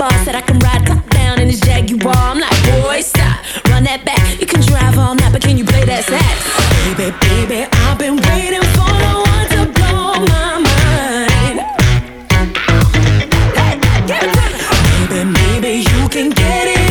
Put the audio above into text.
boss said I can ride, top down in his Jaguar. I'm like, boy, stop, run that back. You can drive all night, but can you play that sax? Baby, baby, I've been waiting for the one to blow my mind. Hey, give it to me. Maybe you can get it.